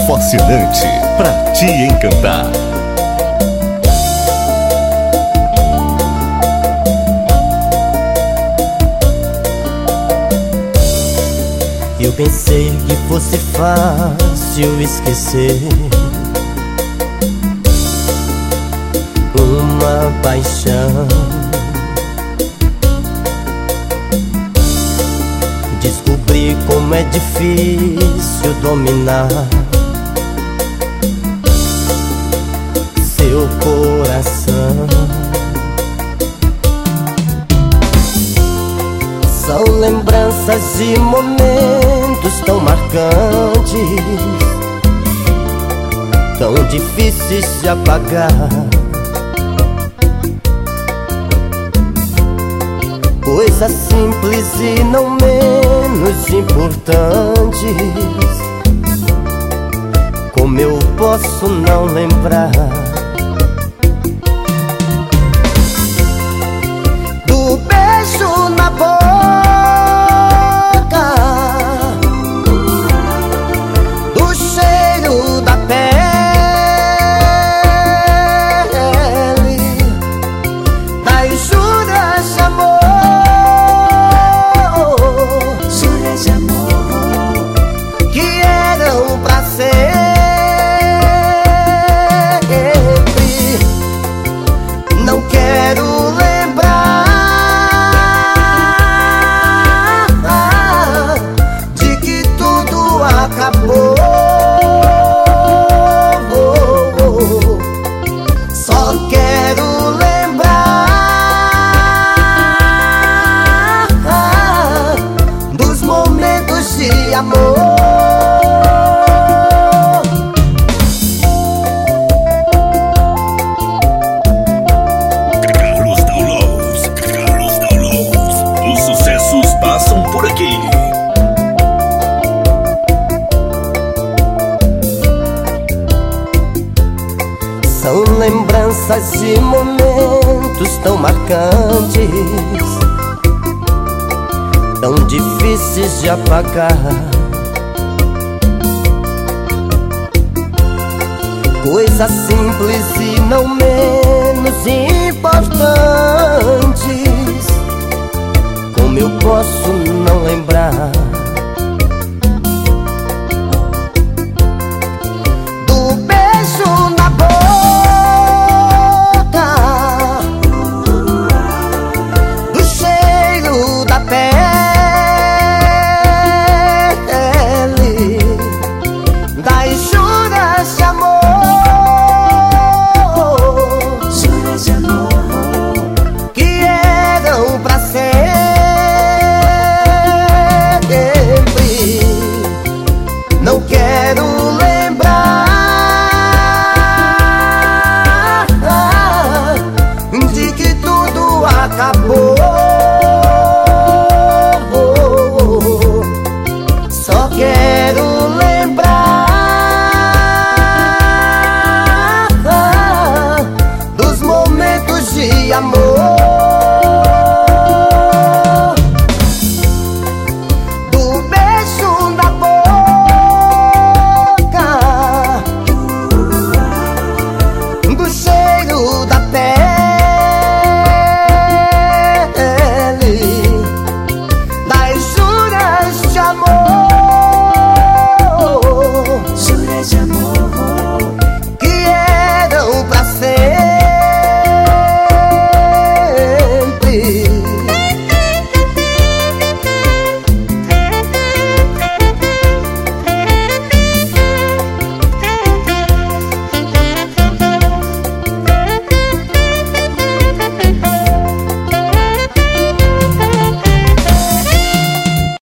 fascinante pra te encantar. Eu pensei que fosse fácil esquecer uma paixão. Descobri como é difícil dominar seu coração. São lembranças de momentos tão marcantes, tão difíceis de apagar. Coisas simples e não menos importantes. Como eu posso não lembrar do beijo na boca, do cheiro da pele, das juras de amor, que eram pra sempre. Não quero lembrar de que tudo acabou. Só quero lembrar dos momentos de amor. Carlos Downloads. Os sucessos passam por aqui. São lembranças de momentos tão marcantes, tão difíceis de apagar. Coisas simples e não menos importantes. Como eu posso